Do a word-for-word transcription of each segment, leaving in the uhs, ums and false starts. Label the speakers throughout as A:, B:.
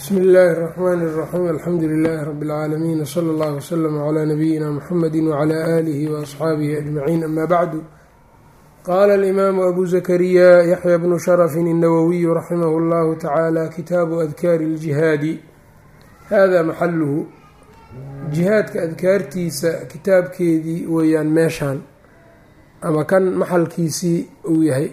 A: bsmi illaahi الرaxmaan الraxiim alxamdu lilaahi rabi اlcaalamiin wsala allah wslama calaa nabiyina muxamedi wcala aalihi waasxaabihi ajmaciin ama bacdu qaala alimaamu abu zakariya yaxya bnu sharafin الnawowiyu raximahu اllahu tacaala kitaabu adkaari اljihaadi hada maxaluhu jihaadka adkaartiisa kitaabkeedii weeyaan meeshaan ama kan maxalkiisii uu yahay.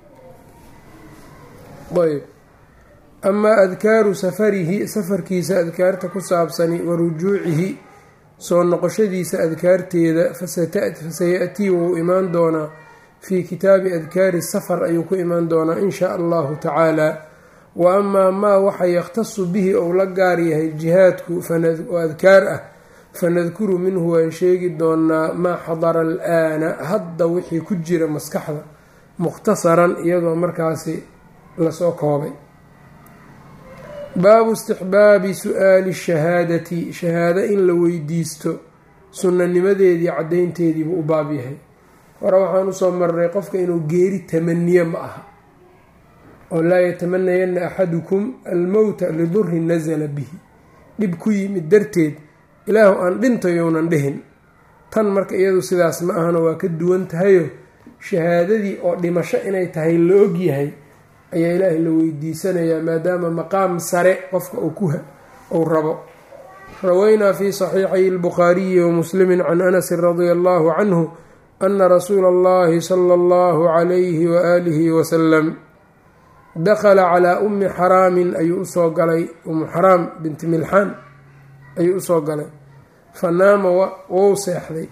A: ayb amaa adkaaru safarihi safarkiisa adkaarta ku saabsani wa rujuucihi soo noqoshadiisa adkaarteeda fasaya-tii wuu imaan doonaa fii kitaabi adkaari safar ayuu ku imaan doonaa in shaa allahu tacaala. wa amaa maa waxa yakhtasu bihi ou la gaar yahay jihaadku oo adkaar ah fanadkuru minhu waan sheegi doonaa maa xadara al-aana hadda wixii ku jira maskaxda mukhtasaran iyadoo markaasi lasoo koobay. baabu istixbaabi su-aali shahaadati shahaado in la weydiisto sunnanimadeedii caddaynteediibuu u baab yahay. hore waxaan usoo marnay qofka inuu geeri tamaniye ma aha oo laa yatamanayanna axadukum almowta lidurin nasala bihi, dhib ku yimid darteed ilaahu aan dhintayounan dhihin. tan marka iyadu sidaas ma ahano waa ka duwan tahayo shahaadadii oo dhimasho inay tahay la ogyahay ayaa ilaahay la weydiisanayaa maadaama maqaam sare qofka uu rabo. rawaynaa fii saxiixay albukhaariyi wa muslimi can anasin radia allahu canhu ana rasuula allahi sala allahu calayhi waaalihi wasalam dakhala calaa ummi xaraamin ayuu usoo galay, ummu xaraam binti milxaan ayuu usoo galay fa naama wou seexday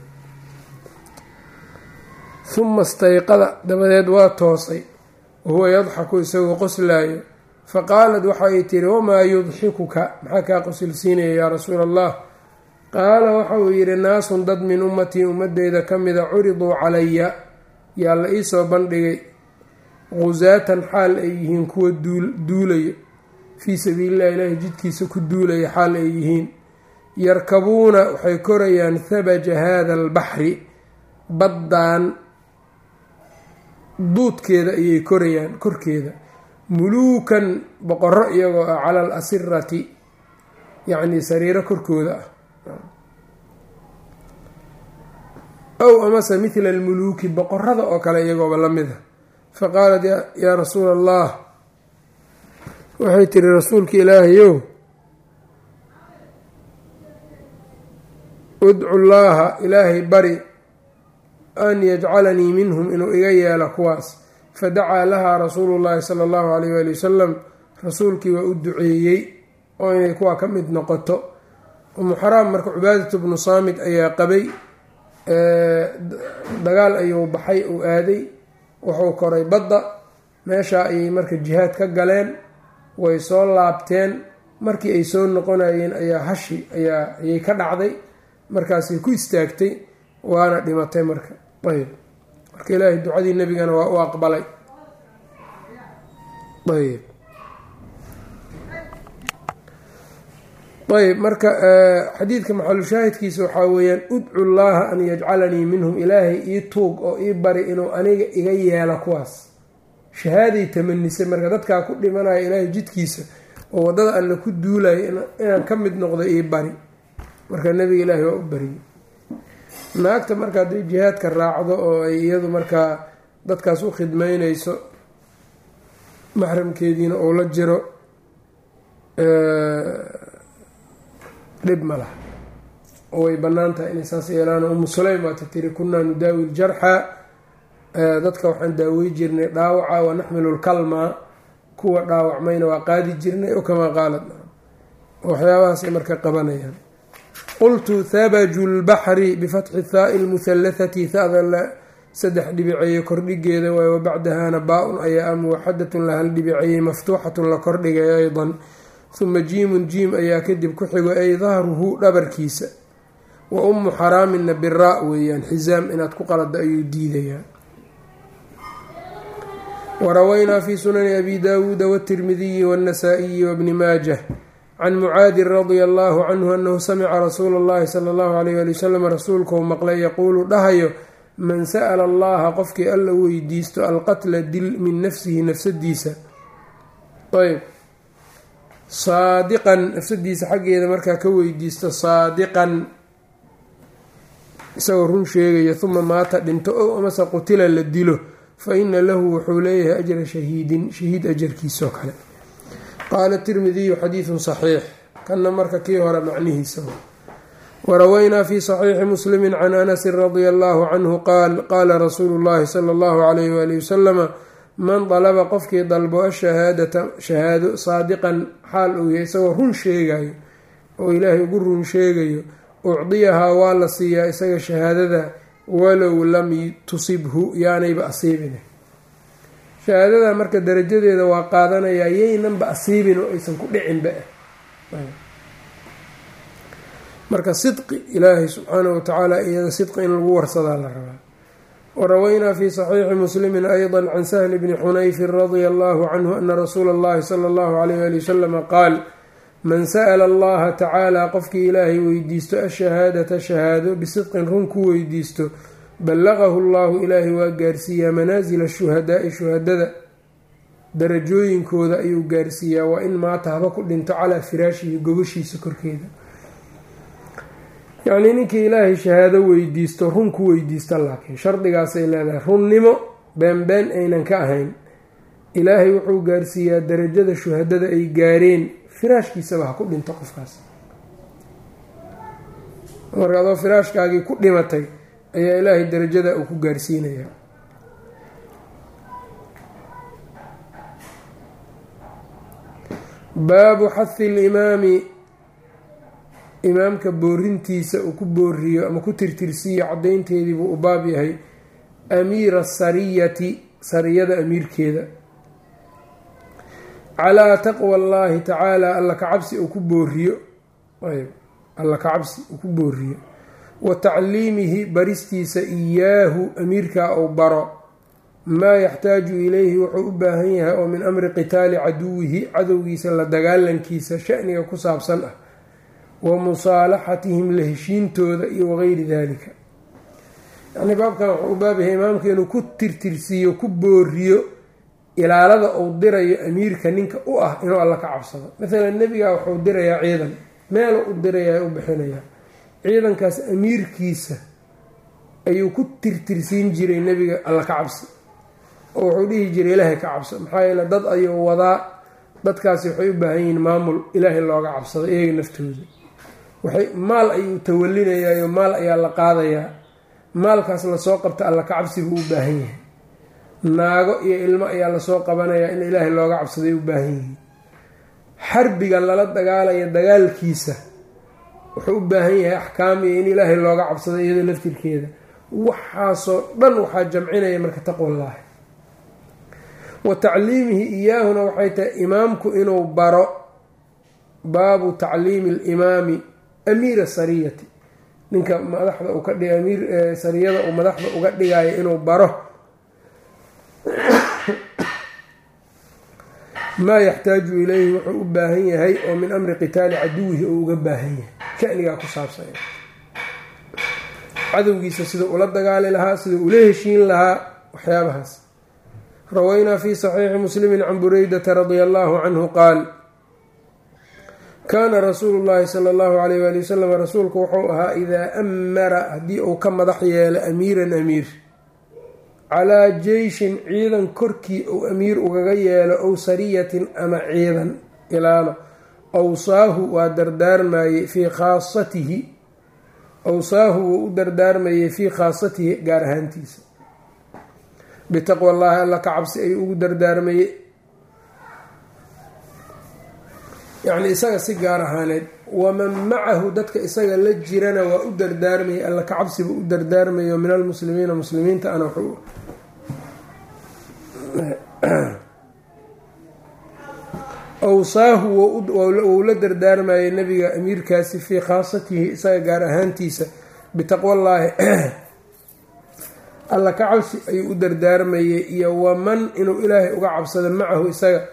A: huma istayqada dabadeed waa toosay wahuwa yadxaku isagoo qoslaayo faqaalad waxay tiri wamaa yudxikuka maxaa kaa qosilsiinaya yaa rasuula allah? qaala waxa uu yidhi naasun dad min ummatii ummadeyda ka mida curiduu calaya yaa la iisoo bandhigay qusaatan xaal ay yihiin kuwa duulayo fii sabiilillahi ilaahi jidkiisa ku duulaya xaal ay yihiin. yarkabuuna waxay korayaan habaja hada albaxri baddaan duudkeeda ayay korayaan korkeeda muluukan boqoro iyagoo ah cala al asirati yacnii sariiro korkooda ah ow amase mithla almuluuki boqorada oo kale iyagooba la mid a. faqaalat yaa rasuula allah waxay tiri rasuulka ilaahayow udcu llaaha ilaahay bari an yajcalanii minhum inuu iga yeelo kuwaas. fadacaa lahaa rasuulu llaahi sala allahu alayh waali wasalam rasuulkii waa u duceeyey oo inay kuwaa ka mid noqoto. umu xaraam marka cubaadatu bnu saamid ayaa qabay, dagaal ayuu baxay uu aaday, wuxuu koray badda, meeshaa ayay marka jihaad ka galeen, way soo laabteen. markii ay soo noqonayeen ayaa hashi ayaa ayay ka dhacday, markaasay ku istaagtay waana dhimatay marka. ayb marka ilaahay ducadii nebigana waa u aqbalay. ayb ayb marka xadiidka maxalu shaahidkiisa waxaa weeyaan udcu llaaha an yajcalanii minhum, ilaahay ii tuug oo ii bari inuu aniga iga yeelo kuwaas. shahaaday tamanisay marka dadkaa ku dhimanaya ilaahay jidkiisa oo waddada alla ku duulayo inaan ka mid noqdo ii bari. marka nebiga ilaahay waa u bariyey. naagta marka hadday jihaadka raacdo oo ay iyadu markaa dadkaas u khidmeyneyso maxramkeediina uu la jiro dhib ma laha oo way bannaan tahay inay saas yeelaan. umu sulaym waata tiri kunnaa nudaawi ljarxa, dadka waxaan daawey jirnay dhaawaca wa naxmilu lkalma, kuwa dhaawacmayna waa qaadi jirnay oo kamaa qaalad waxyaabahaasay marka qabanayaan. qultu habaju lbaxri bifatxi thaai lmuhallathati, hada la saddex dhibiceeye kordhigeeda waay, wabacdahana baa-un ayaa muwaxadatun lahal dhibiceeyey maftuuxatun la kordhigay aydan, huma jiimun jiim ayaa kadib ku xigo ay dahruhu dhabarkiisa. wa ummu xaraamina biraa weeyaan, xisaam inaad ku qalada ayuu diidayaa. warawaynaa fi sunani abi daawuuda wاtirmidiyi wاnnasaa'iyi wabni maajah can mucaadin radia allahu canhu anahu samica rasuula اllahi sala allahu alayh ali wasalam rasuulkau maqlay yaquulu dhahayo man sa'ala allaha qofkii alla weydiisto alqatla dil min nafsihi nafsadiisa. ayb saadiqan nafsadiisa xaggeeda markaa ka weydiisto saadiqan isagoo run sheegaya uma maata dhinto ow amase qutila la dilo fa ina lahu wuxuu leeyahay ajra shahiidin shahiid ajarkiisoo kale. qaala tirmidiyu xadiidun saxiix, kanna marka kii hore macnihiisa. warawaynaa fi saxiixi muslimi can anasin radia allahu canhu qaal qaala rasuulu llahi sala allahu alayh waali wasalama man dalaba qofkii dalbo ashahaadata shahaado saadiqan xaal uu yahay isagoo run sheegayo oo ilaahay ugu run sheegayo ucdiyahaa waa la siiyaa isaga shahaadada walow lam tusibhu yaanayba asiibin. shahaadada marka darajadeeda waa qaadanayaa yaynanba asiibin oo aysan ku dhicinba. marka sidqi ilaahay subxaanahu watacaala iyada sidqi in lagu warsadaa la rabaa. warawaynaa fi saxiixi muslimi ayضa can sahli bni xunayfin radia allahu canhu ana rasuula اllahi sala allahu alayh ali wasalama qaal man sa'la allaha tacaala qofkii ilaahay weydiisto ashahaadata shahaado bisidqin run ku weydiisto ballaqahu llahu ilaahay waa gaarsiiyaa manaasila shuhadaai shuhadada darajooyinkooda ayuu gaarsiiyaa waa in maata haba ku dhinto calaa firaashihi gogoshiisa korkeeda. yacnii ninkii ilaahay shahaado weydiisto run ku weydiista, laakiin shardigaasay leedahay runnimo beenbeen aynan ka ahayn. ilaahay wuxuu gaarsiiyaa darajada shuhadada ay gaareen firaashkiisaba ha ku dhinto qofkaas. marka adoo firaashkaagii ku dhimatay ayaa ilaahay darajada uu ku gaarsiinayaa. baabu xathi limaami, imaamka boorintiisa uu ku booriyo ama ku tirtirsiiyo caddaynteedii buu u baab yahay amiira sariyati, sariyada amiirkeeda, calaa taqwa allaahi tacaala alla kacabsi uu ku booriyo alla kacabsi uu ku booriyo wa tacliimihi baristiisa iyaahu amiirkaa uu baro maa yaxtaaju ilayhi wuxuu u baahan yahay oo min amri qitaali caduwihi cadowgiisa la dagaalankiisa shaniga ku saabsan ah wa musaalaxatihim la heshiintooda iyo wagayri dalika. yacnii baabkan wuxuu u baabyahay imaamka inuu ku tirtirsiiyo ku booriyo ilaalada uu dirayo amiirka ninka u ah inuu alla ka cabsado. maalan nebigaa wuxuu dirayaa ciidan, meelu u dirayaa u bixinayaa ciidankaas amiirkiisa ayuu ku tirtirsiin jiray nebiga alla ka cabsi oo wuxuu dhihi jiray ilaahay ka cabso, maxaa yeele dad ayuu wadaa, dadkaasi waxay u baahan yihiin maamul ilaahay looga cabsado iyaga naftooda. waxay maal ayuu tawalinayaa, maal ayaa la qaadayaa, maalkaas lasoo qabta alla ka cabsi buu u baahan yahay. naago iyo ilmo ayaa lasoo qabanayaa in ilaahay looga cabsaday u baahan yihiin. xarbiga lala dagaalaya dagaalkiisa wuxuu u baahan yahay axkaam iyo in ilaahay looga cabsado iyada laftirkeeda. waxaasoo dhan waxaa jamcinaya marka taqwallaahi. wa tacliimihi iyaahuna waxay tahay imaamku inuu baro, baabu tacliimi alimaami amiira sariyati, ninka madaxda uu ka dhiga amiir sariyada uu madaxda uga dhigayo inuu baro maa yaxtaaju ilayhi wuxuu u baahan yahay oo min amri qitaali caduwihi uu uga baahan yahay shanigaa ku saabsan cadowgiisa sida ula dagaali lahaa, sida ula heshiin lahaa, waxyaabahaas. rawaynaa fi saxiixi muslimi can buraydata radia allahu canhu qaal kaana rasuulu llahi sala allahu alayh waali wasalam rasuulku wuxuu ahaa idaa amara haddii uu ka madax yeelo amiiran amiir calaa jeyshin ciidan korkii uu amiir ugaga yeelo ow sariyatin ama ciidan ilaalo awsaahu waa dardaarmayey fii khaasatihi awsaahu wuu u dardaarmayey fii khaasatihi gaar ahaantiisa bitaqwa llaahi alla ka cabsi ayuu ugu dardaarmayey, yacni isaga si gaar ahaaneed. waman macahu dadka isaga la jirana waa u dardaarmayay alla ka cabsi buu u dardaarmayo min almuslimiina muslimiinta ana wuxuu awsaahu wou la dardaarmayay nabiga amiirkaasi fii khaasatihi isaga gaar ahaantiisa bitaqwallaahi alla ka cabsi ayuu u dardaarmayay iyo waman inuu ilaahay uga cabsado macahu isaga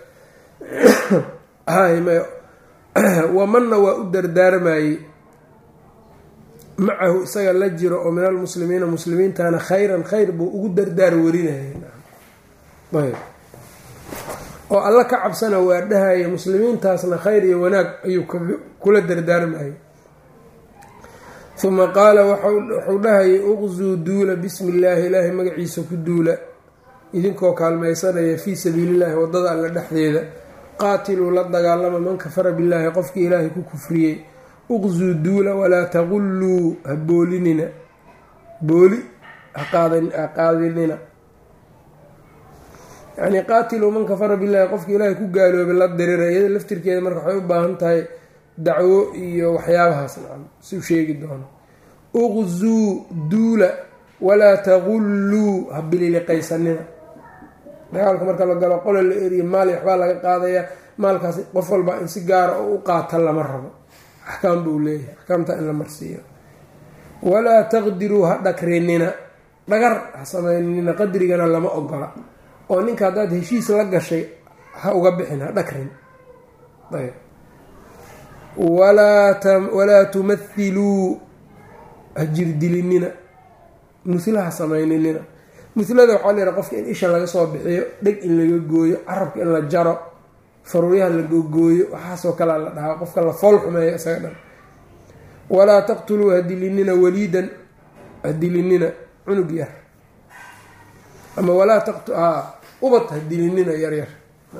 A: wamanna waa u dardaarmayey macahu isaga la jiro oo min almuslimiina muslimiintana khayran khayr buu ugu dardaar warinayay. oo alla ka cabsana waa dhahaya, muslimiintaasna khayr iyo wanaag ayuu kula dardaarmaya. uma qaala wuxuu dhahayay uqzuu duula bismi illaahi, ilaahay magaciisa ku duula idinkoo kaalmaysanaya fii sabiilillahi wadada alla dhexdeeda. qaatiluu la dagaalama man kafara billaahi, qofkii ilaahay ku kufriyey. uqzuu duula walaa taqulluu, ha boolinina, booli ha qaadinina. yacnii qaatiluu man kafara billaahi, qofkii ilaahay ku gaaloobay la dirira. iyada laftirkeeda marka waxay u baahan tahay dacwo iyo waxyaabahaas nacam si u sheegi doono. uqzuu duula walaa taqulluu, ha bililiqaysanina. dagaalka marka la galo qola la eriyo maal waxbaa laga qaadaya, maalkaas qof walba in si gaara oo u qaata lama rabo, axkaam buu leeyahay, axkaamta in la marsiiyo. walaa taqdiruu, ha dhagrinina, dhagar ha sameynina, qadrigana lama ogola. oo ninka haddaad heshiis la gashay ha uga bixin, ha dhagrin. ayb walaa tumathiluu, ha jirdilinina, musla ha sameyninina. muslada waxaa la yidhaha qofka in isha laga soo bixiyo, dheg in laga gooyo, carabka in la jaro, faruuryaha la gogooyo, waxaasoo kalea la dhahaa, qofka la fool xumeeyo isaga dhan. walaa taqtuluu, ha dilinina waliidan, ha dilinina cunug yar, ama walaa taqtu ubad ha dilinina yaryar.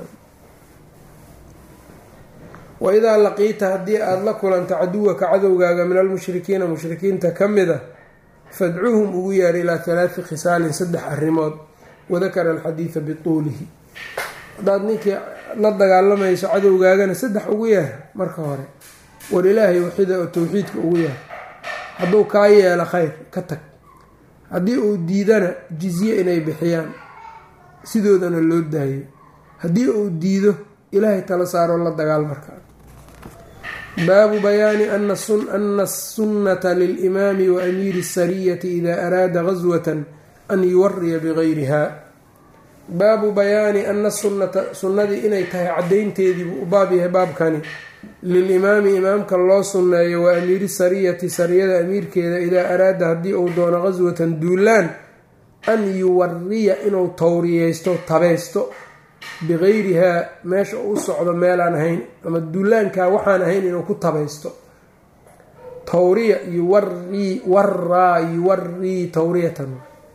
A: waidaa laqiita, haddii aada la kulanta caduwaka cadowgaaga min almushrikiina mushrikiinta ka mid a, fadcuuhum ugu yeer ilaa halaati khisaalin, saddex arrimood. wadakara alxadiida bituulihi. haddaad ninkii la dagaalamayso cadowgaagana saddex ugu yeer marka hore, war ilaahay waxida oo tawxiidka ugu yeer. hadduu kaa yeelo khayr ka tag, haddii uu diidana jizye inay bixiyaan, sidoodana loo daayo. haddii uu diido ilaahay tala saaroo la dagaal markaa. baabu bayaani ana asunnata lilimaami wa amiiri sariyati idaa araada gaswatan an yuwariya bigayriha. baabu bayaani ana sunnata, sunnadii inay tahay caddaynteediibuu u baab yahay baabkani. lilimaami imaamka loo sunneeyo, wa amiiri sariyati, sariyada amiirkeeda, idaa araada haddii uu doono gaswatan duulaan, an yuwariya inuu tawriyeysto, tabaysto, bigayrihaa meesha u socdo meelaan ahayn, ama duulaankaa waxaan ahayn inuu ku tabaysto. tawriya yuwarii, waraa yuwarii tawriyatan.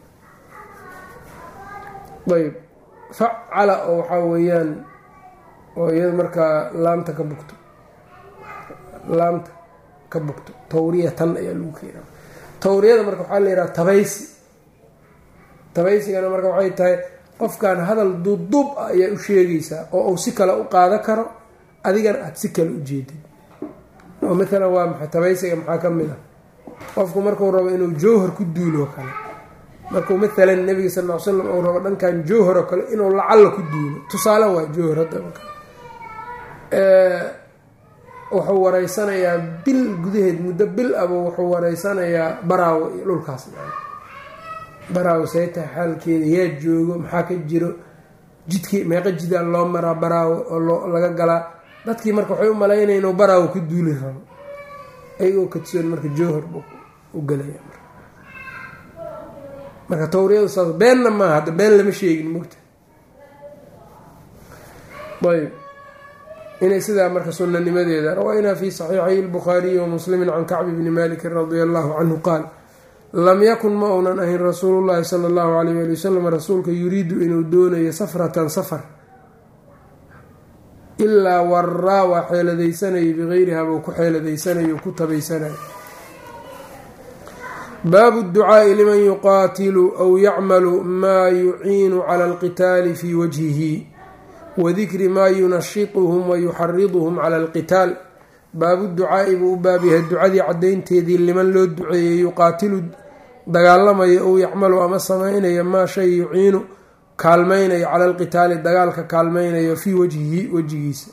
A: ayb facala oo waxaa weeyaan oo iyada markaa laamta ka bugto, laamta ka bugto, tawriyatan ayaa lagu keenaa. tawriyada marka waxaa la yidhaha tabaysi. tabaysigana marka waxay tahay qofkan hadal duubduub ah ayaa u sheegaysaa oo uu si kale u qaada karo, adigana aada si kale u jeedid. oo maalan waa maxay tabaysiga? maxaa ka mid ah qofku markuu rabo inuu jowhar ku duulo kale, markuu maalan nabiga sal ll ly slam uu rabo dhankan jowhar oo kale inuu lacalla ku duulo, tusaale waa jowhar hadda wuxuu wareysanayaa bil gudaheed, muddo bil aba wuxuu wareysanayaa baraawo iyo dhulkaas. baraawo say tahay xaalkeeda, yaa joogo, maxaa ka jiro, jidkii meeqa jidaa loo maraa baraawo oo loo laga galaa. dadkii marka waxay u malaynaya inuu baraawo ku duuli rabo, ayagoo kadsoon marka jowhar buu u galaya. marka tawriyadu saas beenna maaha, hadda been lama sheegin mogta. ayb inay sidaa marka sunanimadeeda. rawaynaa fi saxiixay lbukhaariyi wa muslimi can kacbi bni maliki radia allahu canhu qaal lam yakun ma uunan ahayn rasuulu llaahi sala allahu alayh ali wasalam rasuulka yuriidu inuu doonayo safratan safar ilaa waraa waa xeeladaysanayo bigayriha buu ku xeeladaysanayo ku tabaysanayo. baabu ducaai liman yuqaatilu aw yacmalu maa yuciinu cala alqitaali fii wajhihi wadikri maa yunashituhum wayuxariduhum cala alqitaal. baabu ducaai buu u baab yahay ducadii caddaynteedii liman loo duceeyey yuqaatilu dagaalamayo ou yacmalu ama samaynayo maa shay yuciinu kaalmaynayo cala alqitaali dagaalka kaalmaynayo fii wajhihi wejigiisa,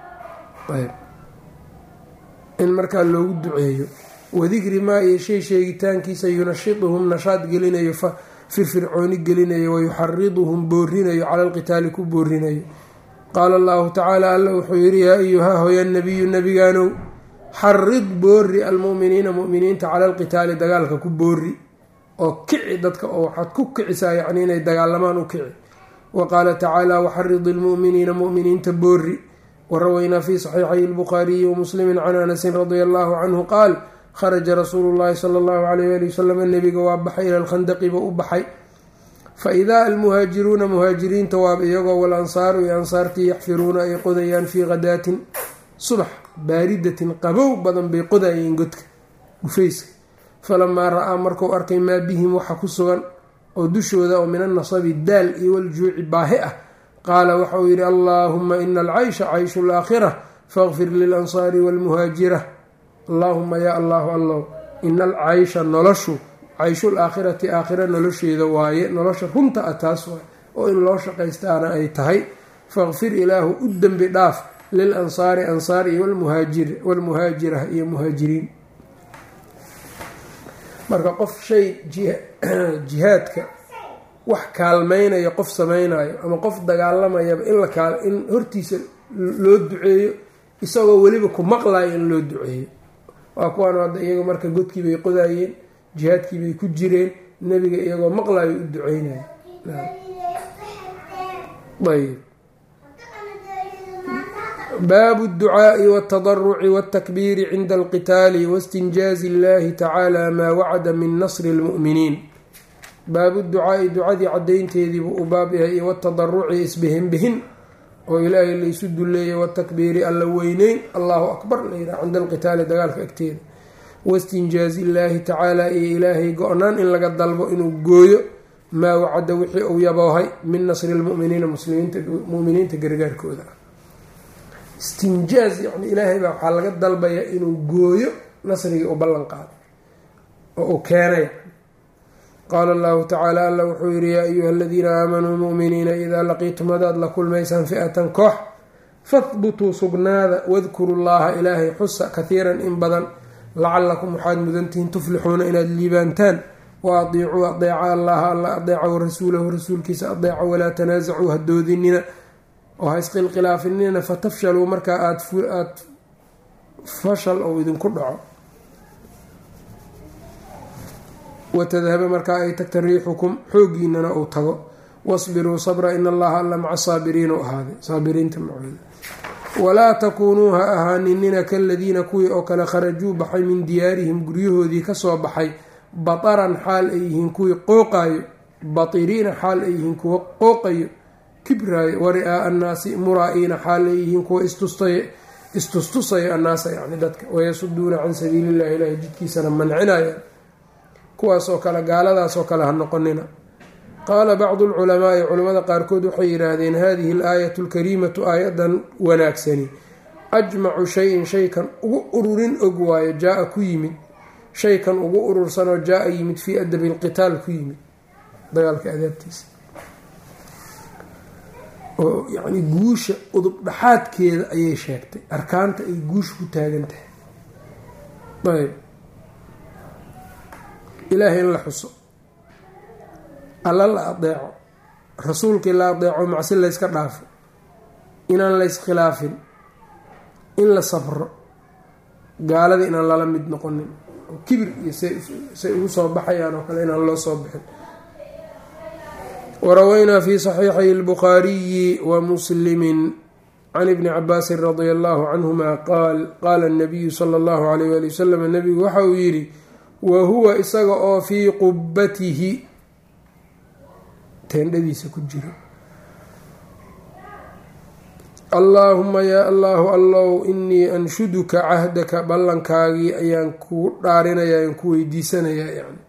A: in markaa loogu duceeyo. wadikri maa iyo shay sheegitaankiisa yunashituhum nashaad gelinayo, firfircooni gelinayo, wayuxariduhum boorinayo cala alqitaali ku boorinayo. qaala allahu tacaala alla wuxuu yidhi yaa ayuhaa hoya nabiyu nabigaanow xarid boori almu'miniina mu'miniinta cala alqitaali dagaalka ku boori oo kici dadka oo waxaad ku kicisaa yacni inay dagaalamaan u kici. waqaala tacaala waxaridi lmu'miniina mu'miniinta boori. warawaynaa fi saxiixay اlbukhaariyi wamuslimi can anasin radia allahu canhu qaal kharaja rasuulu llahi sala allahu alayh ali wasalam nebiga waa baxay ila lkhandaqiba u baxay faidaa almuhaajiruuna muhaajiriinta waaba iyagoo walansaaru iyo ansaartii yaxfiruuna ay qodayaan fii khadaatin subax baaridatin qabow badan bay qodayeen godka dhufayska. falamaa ra-aa marku arkay maa bihim waxa ku sugan oo dushooda oo min annasabi daal iyo waljuuci baahi ah, qaala waxa uu yidhi allaahuma ina alcaysha cayshu laakhira faqfir lilansaari waalmuhaajira. allaahuma yaa allahu allow ina alcaysha noloshu cayshul aakhirati aakhira nolosheeda waaye, nolosha runta ah taas waay oo in loo shaqaystaana ay tahay. faqfir ilaahu u dembi dhaaf lil ansaari ansaar iyo walmuhaajira iyo muhaajiriin. marka qof shay jihaadka wax kaalmaynayo qof samaynayo ama qof dagaalamayaba in la kaal in hortiisa loo duceeyo isagoo weliba ku maqlayo in loo duceeyo. waa kuwaan hadda iyaga marka godkii bay qodayeen, jihaadkii bay ku jireen, nebiga iyagoo maqlayo u duceynaya. ayb baabu اducaaءi wاtadaruci wاtakbiiri cinda alqitaali waاstinjaazi اllahi tacaala maa wacada min nasri اlmu'miniin. baabu ducaa'i ducadii cadaynteediibuu u baab yahay iyo watadaruci isbihinbihin oo ilaahay laysu duleeyay, watakbiiri alla weyneyn allahu akbar layidhaha cinda alqitaali dagaalka agteeda, waistinjaazi illaahi tacaala iyo ilaahay go-naan in laga dalbo inuu gooyo maa wacada wixii uu yaboohay min nasri lmuminiina muminiinta gargaarkooda. istinjaaz yani ilaahay baa waxaa laga dalbaya inuu gooyo nasrigii u ballan qaado oo uu keenay. qaala allahu tacaala alla wuxuu yihi yaa ayuha aladiina aamanuu muminiina idaa laqiitum hadaad la kulmaysaan fi'atan koox fahbutuu sugnaada wadkuru llaha ilaahay xusa kahiiran in badan lacalakum waxaad mudantihiin tuflixuuna inaad liibaantaan. wa adiicuu adeeca allaha alla adeeca warasuulahu rasuulkiisa adeeca walaa tanaasacuu hadoodinina oo ha isqilkhilaafinina fatafshaluu markaa aad aad fashal ou idinku dhaco, watadhaba markaa ay tagta riixukum xoogiinana uu tago. wasbiruu sabra in allaha alla maca saabiriin u ahaaday saabiriinta macooda. walaa takuunuu ha ahaaninina kaladiina kuwii oo kale kharajuu baxay min diyaarihim guryahoodii kasoo baxay bataran xaal ay yihiin kuwii qooqayo, batiriina xaal ay yihiin kuwa qooqayo kibraayo, wari-aa annaasi muraa-iina xaal ay yihiin kuwa istustay istustusayo annaasa yani dadka, wayasuduuna can sabiili illahi ilahi jidkiisana mancinayaan. kuwaasoo kale gaaladaasoo kale ha noqonina. qaala bacdu lculamaai culimmada qaarkood waxay yidhaahdeen hadihi alaayatu alkariimatu aayadan wanaagsani ajmacu shayin shaykan ugu ururin og waayo jaa-a ku yimid shaykan ugu urursanoo jaa-a yimid fii adabi lqitaal ku yimid dagaalka adaabtiisa oo yacni guusha udub dhaxaadkeeda ayay sheegtay, arkaanta ay guusha ku taagan tahay. ayb ilaahay in la xuso, alla la adeeco, rasuulkii la adeeco, macsi layska dhaafo, inaan layskhilaafin, in la sabro, gaalada inaan lala mid noqonin oo kibir iyo say ugu soo baxayaan oo kale inaan loo soo bixin. warawaynaa fi saxiixay اlbukhaariyi wa muslimin can ibni cabaasin radia allahu canhuma qaal qaala اnabiyu sala اllahu alayh wali wasalam nabigu waxa uu yidhi wa huwa isaga oo fii qubatihi teendhadiisa ku jiro, allaahuma yaa allaahu allow inii anshuduka cahdaka ballankaagii ayaan kuu dhaarinayaa aan ku weydiisanayaa yani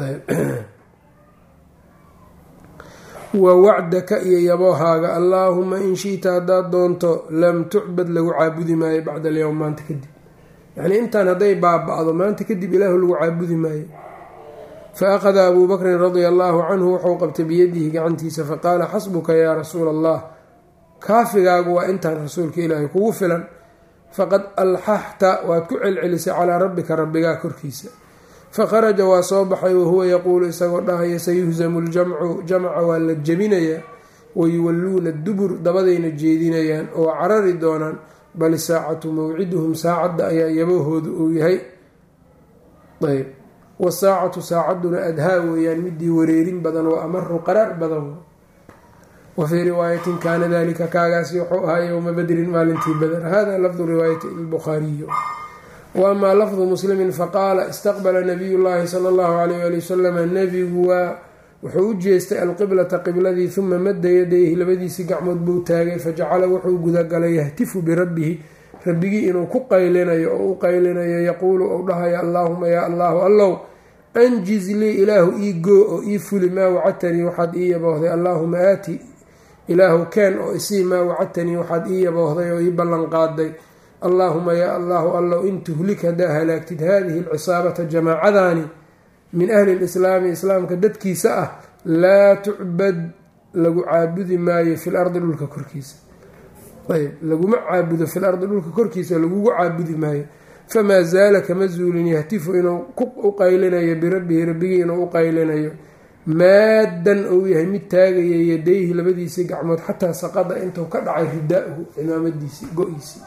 A: wa wacdaka iyo yaboohaaga, allaahuma in shi'ta haddaad doonto lam tucbad lagu caabudi maayo bacda alyowm maanta kadib, yacnii intaan hadday baaba-do maanta kadib ilaahu lagu caabudi maayo. fa akhada abuu bakrin radia allaahu canhu wuxuu qabtay biyadihi gacantiisa faqaala xasbuka yaa rasuula allah, kaafigaagu waa intaan rasuulka ilaahay kugu filan. faqad alxaxta waad ku celcelisay calaa rabbika rabbigaa korkiisa. fakharaja waa soo baxay wahuwa yaquulu isagoo dhahaya sayuhzamu ljamcu jamca waa la jebinayaa, wayuwalluuna dubur dabadayna jeedinayaan oo carari doonaan, bal saacatu mawciduhum saacadda ayaa yabahooda uu yahay. ayb wasaacatu saacadduna adhaa weeyaan midii wareerin badan wa amaru qaraar badan. wafii riwaayatin kaana dalika kaagaasi wuxuu ahaa yowma badrin maalintii bader. hada lafdu riwaayati lbukhaariyi. wa amaa lafdu muslimin faqaala istaqbala nabiy llahi sala allahu alayh ali wasalama nebigu waa wuxuu u jeestay alqiblata qibladii uma madda yadayhi labadiisii gacmood buu taagay fajacala wuxuu gudagalay yahtifu birabbihi rabbigii inuu ku qaylinayo oo u qaylinayo yaquulu ou dhahayo allaahuma yaa allahu allow anjiz lii ilaahu ii goo oo ii fuli maa wacadtanii waxaad ii yaboohday allaahuma aati ilaahu keen oo isii maa wacadtanii waxaad ii yaboohday oo ii ballanqaaday allaahuma yaa allahu allow in tuhlik haddaa halaagtid haadihi alcisaabata jamaacadaani min ahli lislaami islaamka dadkiisa ah laa tucbad lagu caabudi maayo fil ardi dhulka korkiisa. ayb laguma caabudo fil ardi dhulka korkiisa lagugu caabudi maayo. famaa zaala kama zuulin yahtifu inuu u qaylinayo birabbihi rabbigii inuu u qaylinayo maaddan ou yahay mid taagaya yadayhi labadiisii gacmood xataa saqada intuu ka dhacay ridaa-hu cimaamadiisii go-iisii.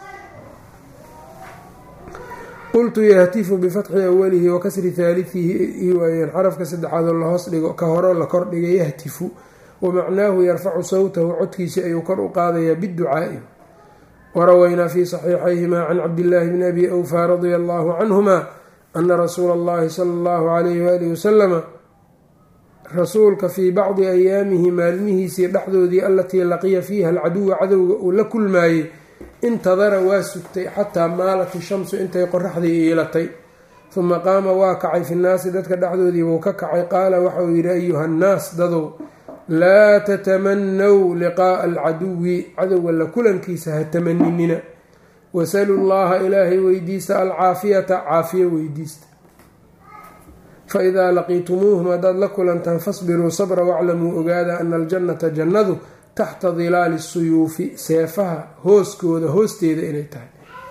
A: qultu yahtifu bifatxi awalihi wa kasri haaliihi waayeen xarafka saddexaadoo la hoos dhigo ka horeo la kordhigay yahtifu wamacnaahu yarfacu sawtahu codkiisii ayuu kor u qaadayaa biducaa'i. warawaynaa fii saxiixayhimaa can cabdillaahi bni abi awfaa radia allahu canhuma ana rasuula allahi sala allahu alayhi waalihi wasalama rasuulka fii bacdi ayaamihi maalmihiisii dhexdoodii allatii laqiya fiiha alcaduwa cadowga uu la kulmaayey intadara waa sugtay xataa maalat ishamsu intay qoraxdii iilatay uma qaama waa kacay fi nnaasi dadka dhexdoodii buu ka kacay qaala waxauu yidhi ayuha nnaas dadow laa tatamanaw liqaa'a alcaduwi cadowga la kulankiisa ha tamaninina wasalu llaha ilaahay weydiista alcaafiyata caafiya weydiista. faidaa laqiitumuuhum haddaad la kulantaan fasbiruu sabra waclamuu ogaada ana aljannata jannadu taxta dilaali suyuufi seefaha hooskooda hoosteeda inay tahay.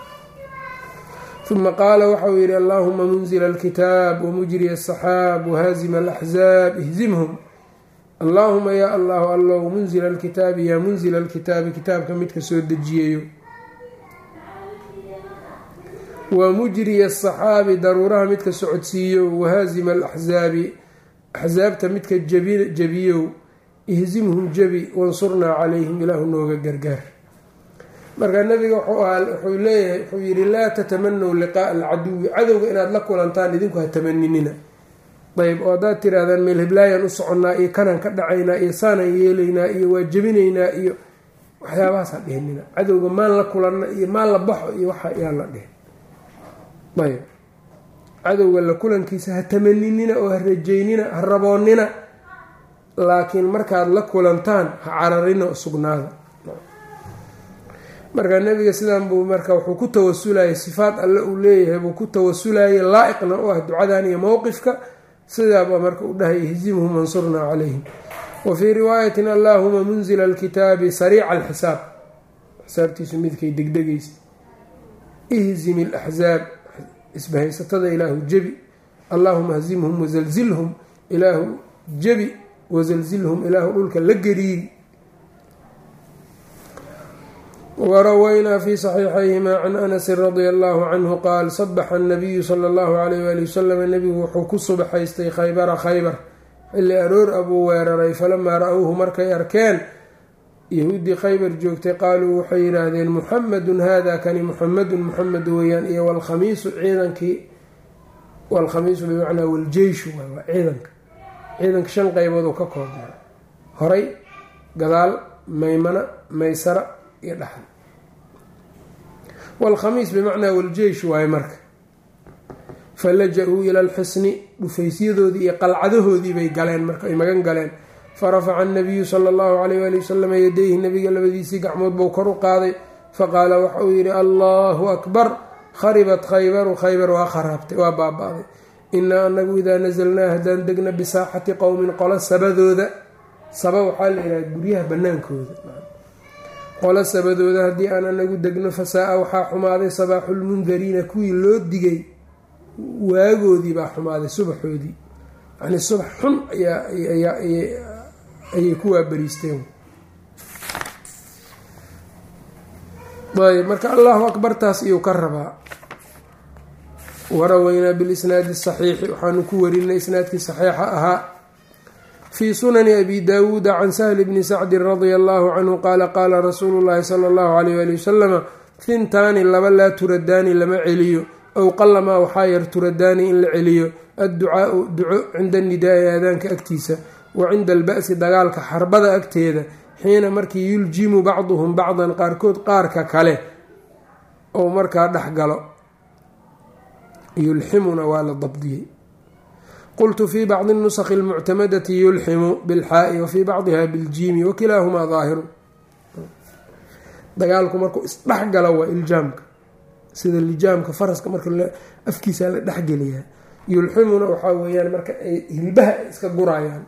A: uma qaala waxauu yidhi allaahuma munzila alkitaab wamujriya asaxaab wahaazima alaxzaab ihzimhum. allaahuma yaa allahu allow munzila alkitaabi yaa munzila alkitaabi kitaabka midka soo dejiyayo wa mujriya asaxaabi daruuraha midka socodsiiyo wahaazima alaxzaabi axsaabta midka jabiyow ihzimhum jabi wansurnaa calayhim ilaahu nooga gargaar. markaa nabiga wuxuu leeyahay wuxuu yidhi laa tatamanaw liqaa'a alcaduwi cadowga inaad la kulantaan idinku ha tamaninina. ayb oo haddaad tirahdaan meel heblaayaan u soconnaa iyo kanaan ka dhacaynaa iyo saanaan yeelaynaa iyo waa jebinaynaa iyo waxyaabahaas ha dhihinina. cadowga maan la kulanna iyo maan la baxo iyo waxa yaan la dhihin. ayb cadowga la kulankiisa ha tamaninina oo ha rajaynina ha raboonnina, laakiin markaad la kulantaan ha cararina oo sugnaada. markaa nabiga sidan buu marka wuxuu ku tawasulayay sifaat alle uu leeyahay buu ku tawasulayay laa-iqna u ah ducadan iyo mowqifka. sidaaba marka u dhahay ihzimhum wansurnaa calayhim. wa fii riwaayatin allaahuma munzila alkitaabi sariica alxisaab xisaabtiisu midkay degdegaysa. ihzim ilaxzaab isbahaysatada ilaahu jebi. allaahuma hzimhum wasalzilhum ilaahu jebi wasalzilhum ilaahu dhulka la gariiri. warawaynaa fii saxiixayhimaa can anasin radia allahu canhu qaal sabaxa annabiyu sala allahu alayh waali wasalam nebigu wuxuu ku subaxaystay khaybara khaybar xilli aroor abuu weeraray falamaa ra-awhu markay arkeen yahuuddii khaybar joogtay qaaluu waxay yidhaahdeen muxamadun haada kani muxamadun muxamed weeyaan iyo walkhamiisu ciidankii walkhamiisu bimacnaa waljeyshu waa ciidanka ciidanka shan qaybood oo ka koobnaa horay gadaal maymana maysara iyo dhaxal. walkhamiis bimacnaa waljeysh waaye marka. falaja-uu ila alxisni dhufaysyadoodii iyo qalcadahoodii bay galeen marka ay magan galeen. farafaca annabiyu sala allahu calayh waali wasalam yadayhi nabiga labadiisii gacmood buu kor u qaaday faqaala waxa uu yidhi allahu akbar kharibat khaybaru khaybar waa kharaabtay waa baaba-day. inaa anagu idaa nasalnaa haddaan degna bisaaxati qowmin qolo sabadooda saba waxaa la yidhaha guryaha banaankooda qolo sabadooda haddii aan anagu degno fasaa-a waxaa xumaaday sabaaxulmundariina kuwii loo digay waagoodii baa xumaaday subaxoodii yani subax xun ayay ku waabariisteen. ayb marka allahu akbartaas iyuu ka rabaa. waraweynaa bilisnaadi saxiixi waxaanu ku warinay isnaadkii saxiixa ahaa fii sunani abi daawuuda can sahli bni sacdin radia allahu canhu qaala qaala rasuulu llahi sala allahu alayh ali wasalama hintaani laba laa turadaani lama celiyo ow qalamaa waxaa yar turadaani in la celiyo adducaau duco cinda nidaai aadaanka agtiisa wa cinda alba'si dagaalka xarbada agteeda xiina markii yuljimu bacduhum bacdan qaarkood qaarka kale ou markaa dhex galo yulximuna waa la dabdiyey. qultu fii bacdi nusakhi almuctamadati yulximu bilxaa'i wa fii bacdiha biljiimi wakilaahumaa daahiru. dagaalku markuu isdhexgalo waa iljaamka, sida lijaamka faraska marka afkiisa la dhexgeliyaa. yulximuna waxaa weeyaan marka ay hilbaha ay iska gurayaan.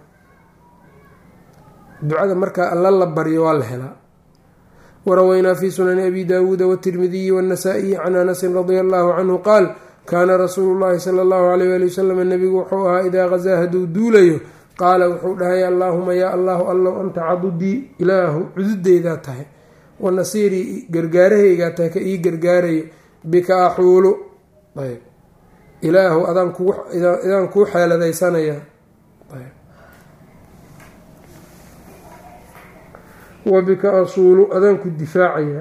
A: ducada markaa alla la baryo waa la helaa. waraweynaa fii sunani abi daawuuda watirmidiyi waannasaa'iyi can anasin radia allahu canhu qaal kaana rasuulu llahi sala allahu alayh ali wasalam nabigu wuxuu ahaa idaa gazaa hadduu duulayo qaala wuxuu dhahay allaahuma yaa allahu allow anta cadudii, ilaahu cududeydaa tahay, wa nasiirii gargaarahaygaa tahay ka ii gargaarayo, bika axuulu ayb ilaahu adaan kuu xeeladaysanaya, wa bika asuulu adaan ku difaacaya,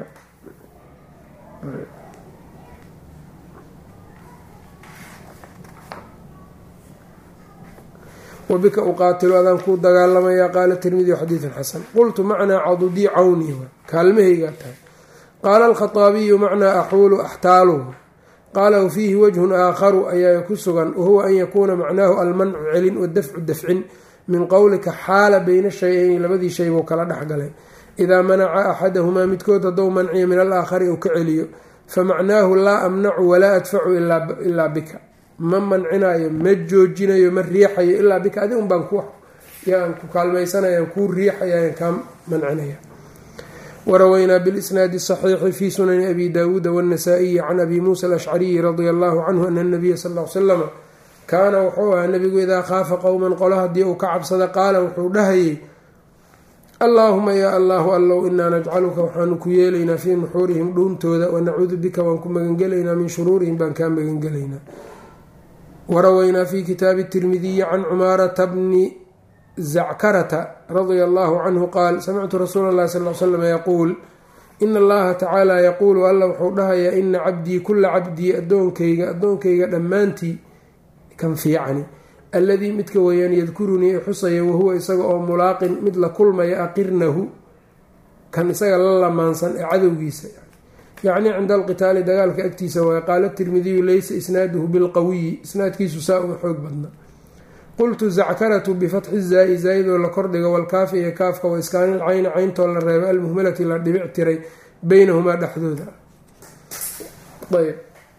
A: wabika uqaatilu adaan kuu dagaalamaya. qaala tirmidiy xadiidun xasan. qultu macnaa cadudii cawni kaalmahaygaa tahay. qaala alkhaaabiyu macnaa axuulu axtaalu. qaala wafiihi wajhun aakharu ayaa ku sugan, wahuwa an yakuuna macnaahu almancu celin wadafcu dafcin min qowlika xaala bayna shay-ayni labadii shay buu kala dhexgalay. idaa manaca axadahumaa midkood haddou manciyo min alaakhari uu ka celiyo, famacnaahu laa amnacu walaa adfacu ilaa bika, ma mancinayo ma joojinayo ma riixayo ilaa bika, adi un baan yaan ku kaalmaysanayaan kuu riixaya yaan kaa mancinaya. waraweynaa bilisnaadi saxiixi fii sunani abi daawuuda waannasaa'iyi can abi muusa alashcariyi radia allahu canhu ana anabiya sal l slama kaana wuxuu ahaa nabigu idaa khaafa qowman qolo haddii uu ka cabsada qaala wuxuu dhahayay allaahuma yaa allahu allow inaa najcaluka waxaanu ku yeelaynaa fii nuxuurihim dhuuntooda, wanacuudu bika waan ku magangelaynaa min shuruurihim baan kaa magangelaynaa. waraweynaa fi kitaabi tirmidiyi can cumaarata bni zackarata radia allahu canhu qaal samictu rasuula llahi sal l slam yaquul ina allaha tacaala yaquulu alla wuxuu dhahayaa ina cabdii kula cabdii adoonkayga addoonkayga dhammaantii kan fiicani alladii midka weeyaan yadkurunii xusaya wahuwa isaga oo mulaaqin mid la kulmaya aqirnahu kan isaga la lamaansan ee cadowgiisa, yacni cinda alqitaali dagaalka agtiisa waay. qaala tirmidiyu laysa isnaaduhu bilqawiyi, isnaadkiisu saa uma xoog badna. qultu zackaratu bifatxi zaa-i zaayidoo la kordhigo walkaafi iyo kaafka wa iskaanil cayni cayntoo la reebo almuhmalati la dhibic tiray beynahumaa dhexdooda. ayb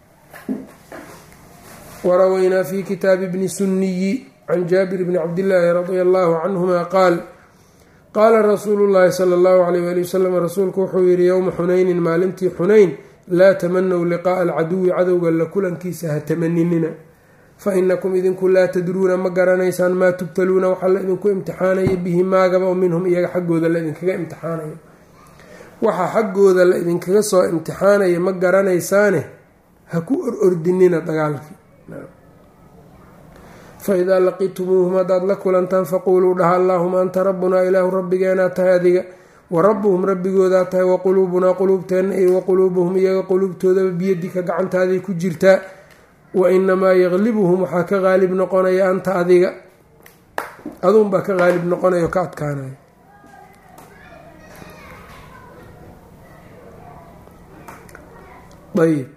A: waraweynaa fi kitaabi bni sunniyi can jaabir bni cabdillaahi radia allahu canhuma qaal qaala rasuulu llaahi sala allahu alayh ali wasalam rasuulku wuxuu yihi yowma xunaynin maalintii xunayn laa tamanow liqaa'a alcaduwi cadowga la kulankiisa ha tamaninina, fa inakum idinku laa tadruuna ma garanaysaan maa tubtaluuna waxaa la idinku imtixaanaya bihi maagaba oo minhum iyaga xaggooda la idinkaga imtixaanayo. waxa xaggooda la idinkaga soo imtixaanaya ma garanaysaane ha ku or ordinina dagaalkii. faidaa laqitumuuhum haddaad la kulantaan faquuluu dhaha allaahuma anta rabbunaa ilaahu rabbigeenaa tahay adiga, wa rabbuhum rabbigoodaa tahay, wa quluubunaa quluubteenna iyo wa quluubuhum iyaga quluubtoodaba biyadika gacantaaday ku jirtaa, wa inamaa yaqlibuhum waxaa ka qaalib noqonaya anta adiga, aduunbaa ka qaalib noqonaya o ka adkaanaya. ayb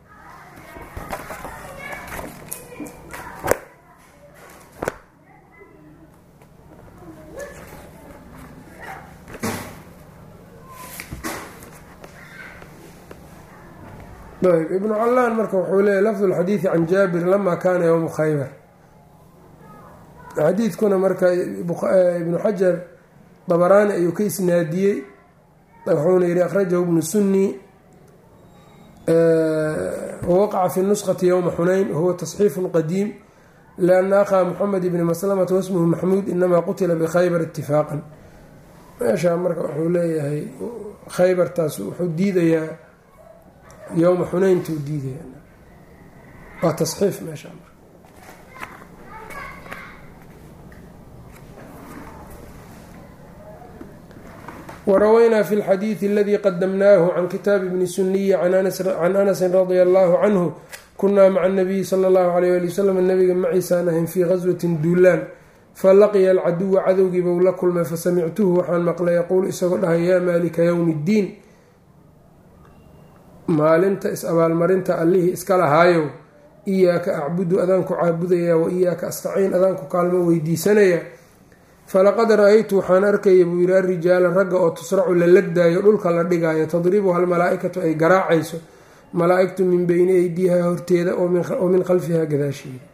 A: ibnu callaan marka wuxuu leeyahy lafdu lxadiidi can jaabir lamaa kaana yowmu khaybar. xadiidkuna marka ibnu xajar dabaraani ayuu ka isnaadiyey, wuxuuna yihi akhrajahu ibnu sunni wawaqaca fi nuskhati yowma xunayn wahuwa tasxiifun qadiim lianna akhaa moxamed ibni maslamata wasmuhu maxmuud inamaa qutila bikhaybar itifaaqan. meeshaa marka wuxuu leeyahay khaybartaas wuxuu diidayaa yowma xunayntuu diidaya, waa tasxiif meeshaa marka. warawaynaa fi lxadiidi aladii qadamnaahu can kitaabi bni suniyi can anasin radia allahu canhu kunaa maca anabiyi sala allahu alayh ali wasalam nabiga maciisaan ahayn fii gaswatin duulaan falaqiya alcaduwa cadowgiibau la kulmay fasamictuhu waxaan maqlay yaquulu isagoo dhahay yaa maalika yowmi ddiin maalinta is-abaalmarinta allihii iska lahaayow iyaaka acbudu adaan ku caabudaya wa iyaaka astaciin adaan ku kaalmo weydiisanaya falaqad ra-aytu waxaan arkaya buu yihi arijaala ragga oo tusracu la legdaayo dhulka la dhigaayo tadribuha almalaa-ikatu ay garaacayso malaa-igtu min beyni aydiiha horteeda oo min khalfiha gadaasheeda.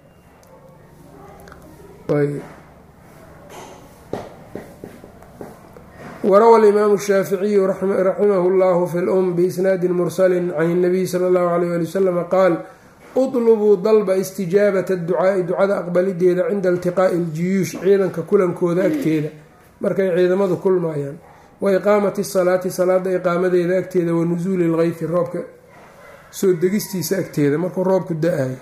A: warawa alimaamu shaaficiyu raximahu llahu fi lum biisnaadin mursalin can اnabiy sala اllahu alayh ali wasalam qaal utlubuu dalba istijaabata ducaai ducada aqbalideeda cinda iltiqaa'i iljiyuush ciidanka kulankooda agteeda markay ciidamadu kulmayaan wa iqaamati salaati salaada iqaamadeeda agteeda wa nusuuli lgeyfi roobka soo degistiisa agteeda markuu roobku da-ayo.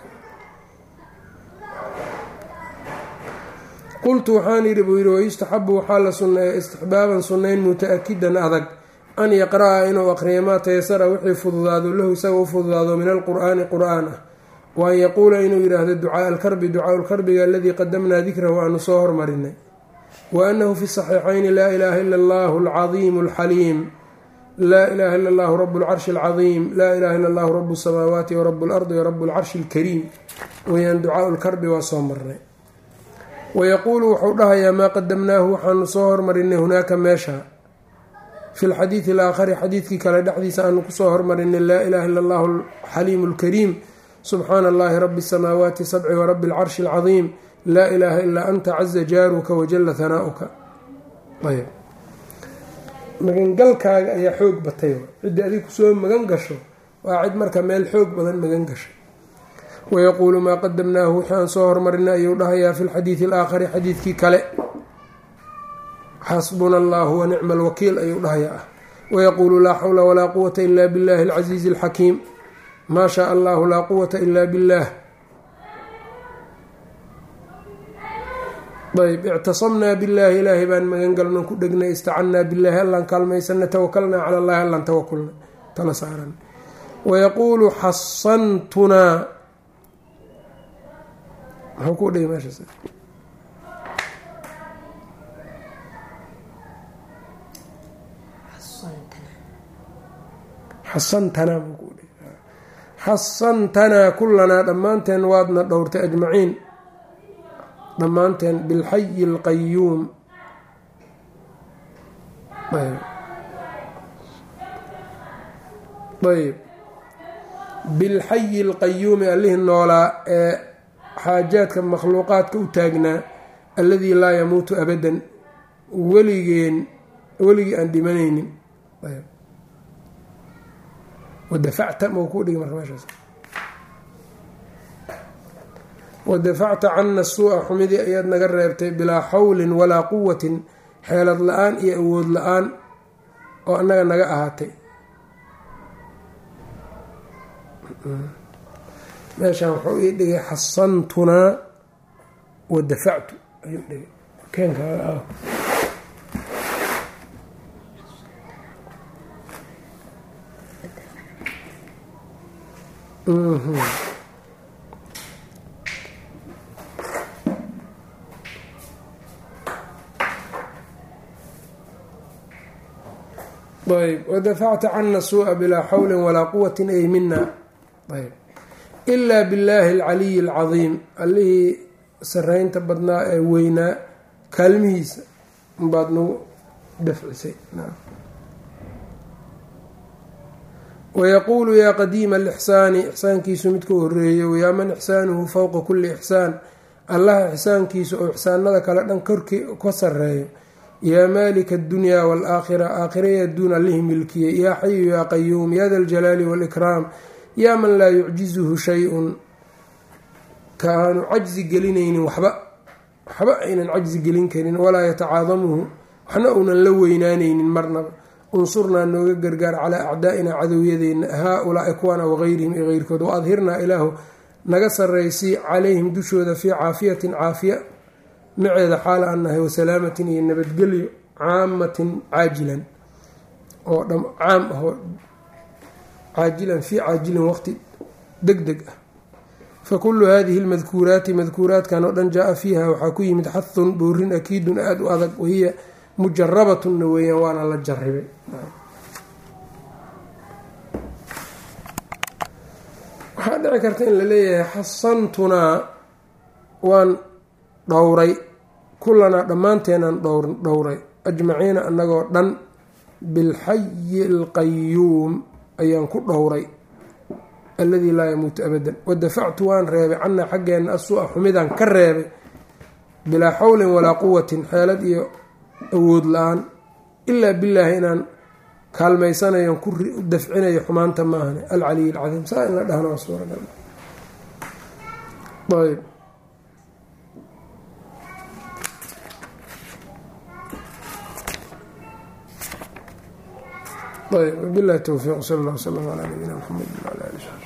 A: qultu waxaan yidhi buu yidhi wayustaxabu waxaa la sunneeya istixbaaban sunnayn muta-akidan adag an yaqra-a inuu aqriyo maa tayasara wixii fududaado lahu isaga u fududaado min alqur'aani qur-aan ah wa an yaquula inuu yidhaahdo ducaaa alkarbi ducaau lkarbiga aladii qadamnaa dikrahu aanu soo hormarinay wa annahu fi saxiixayni laa ilaaha ila allahu alcadiimu alxaliim laa ilaaha ila allahu rabu lcarshi alcadiim laa ilaha ila allahu rabu samaawaati wa rabu lardi wa rabu lcarshi alkariim weyaan ducaau lkarbi waa soo marnay. wayaquulu wuxuu dhahayaa maa qadamnaahu waxaanu soo hormarinay hunaaka meesha fi lxadiidi alaakhari xadiidkii kale dhexdiisa aanu kusoo hormarinay laa ilaha ila allahu alxaliimu alkariim subxaana allahi rabi asamaawaati sabci wa rabi alcarshi alcadiim laa ilaaha ilaa anta caza jaaruka wajalla hanaa'uka. ayb magangalkaaga ayaa xoog batay cidda adig kusoo magan gasho waa cid marka meel xoog badan magan gasho. wayaquulu maa qadamnaahu wixii aan soo hormarinay ayuu dhahayaa fi lxadiidi alaakhari xadiidkii kale xasbuna allahu wa nicma alwakiil ayuu dhahayaa ah. wayaquulu laa xawla walaa quwata ila billahi alcasiizi alxakiim maa shaa allahu laa quwata ila billah. ayb ictasamnaa billaahi ilaahay baan magan galnon ku dhegnay istacannaa billaahi allaan kaalmaysana tawakalnaa cala allahi allaan tawakulna tala saaran. wayaquulu xasantunaa maxuu ku dhigay meeshaas xasantanaa muu ku dhigay xasantanaa kullanaa dhammaanteen waadna dhowrtay ajmaciin dhammaanteen bilxayi alqayuum. ayb bilxayi alqayuumi allihii noolaa ee xaajaadka makhluuqaadka u taagnaa alladii laa yamuutu abadan weligeen weligii aan dhimanaynin. wadafacta mau ku dhigi marka meeshaas wadafacta cana suu-a xumidii ayaad naga reebtay bilaa xawlin walaa quwatin xeelad la-aan iyo awood la-aan oo annaga naga ahaatay. meeshaan wuxuu ii dhigay xasantunaa wadafactu ayuu dhigay keenka ayb wadafacta cana suu-a bilaa xawlin walaa quwatin ay mina ayb ilaa billaahi alcaliyi alcadiim allihii sareynta badnaa ee weynaa kaalmihiisa baad nagu dafcisay. wayaquulu yaa qadiima alixsaani ixsaankiisu midka horeeyo wayaa man ixsaanuhu fowqa kulli ixsaan allaha ixsaankiisu oo ixsaanada kale dhan korkii ka sareeyo yaa maalika addunyaa waalaakhira aakhiraya adduun allihii milkiyey yaa xayu yaa qayuum ya da aljalaali waalikraam yaa man laa yucjizuhu shay-un ka aanu cajzi gelinaynin waxba waxba aynan cajzi gelin karin walaa yatacaadamuhu waxna uunan la weynaanaynin marnaba unsurnaa nooga gargaar calaa acdaa'ina cadowyadeenna haa-ulaa'i kuwana wageyrihim iyo keyrkood wa adhirnaa ilaahu naga sarraysii calayhim dushooda fii caafiyatin caafiya maceeda xaala an nahay wasalaamatin iyo nabadgelyo caamatin caajilan oo dham caam ah oo caajilan fii caajilin waqti deg deg ah. fakulu hadihi lmadkuuraati madkuuraatkan oo dhan jaa fiiha waxaa ku yimid xahun boorin akiidun aada u adag wahiya mujarabatunna weeyaan waana la jaribay. waxaa dhici karta in la leeyahay xasantunaa waan dhowray kulanaa dhammaanteenaan dhowray ajmaciina annagoo dhan bilxayi alqayuum ayaan ku dhowray alladii laa yamuutu abadan wadafactu waan reebay cannaa xaggeenna asuu-a xumidaan ka reebay bilaa xawlin walaa quwatin xeelad iyo awood la-aan ilaa billaahi inaan kaalmaysanayo ku dafcinayo xumaanta maahane alcaliy alcadiim saa in la dhahno waa suuragal. ayb ayb wabillahi towfiiq sal allah wslam calaa nabiyina mxamed wala ali